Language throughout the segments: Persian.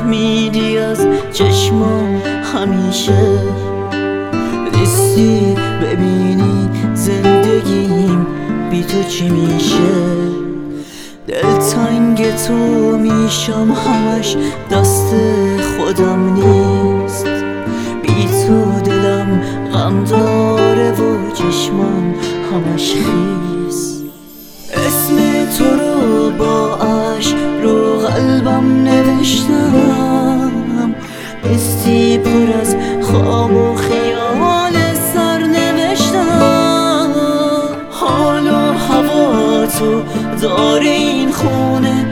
نفهمیدی از چشمام همیشه نیستی ببینی زندگیم بی تو چی میشه. دلتنگ تو میشم همش دست خودم نیست، بی تو دلم غم داره و چشمام همش خیس. اسم تو رو با عشق رو قلبم نوشتم، نیستی پر از خواب و خیال سر نوشتم. حال و هوا تو داره این خونه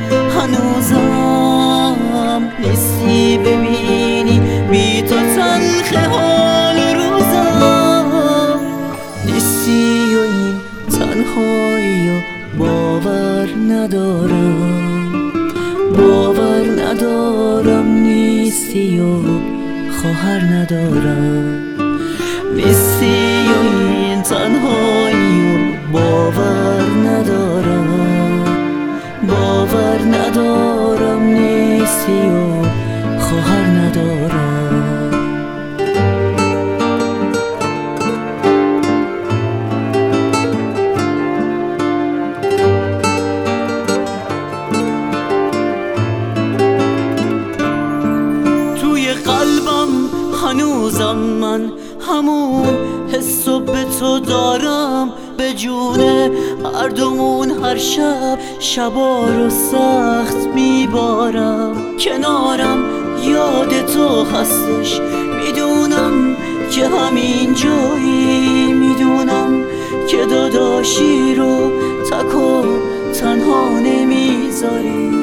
هنوزم، نیستی ببینی بی تو تلخ حال روزم. نیستی و این تنهایی و باور ندارم نیستی و خواهر ندارم. نیستی و این تنهایی و باور ندارم نیستی و خواهر ندارم. هنوزم من همون حسو به تو دارم، به جونه هر دومون هر شب شبا رو سخت میبارم. کنارم یاد تو هستش، میدونم که همین جایی، میدونم که داداشی رو تک و تنها نمیذاری.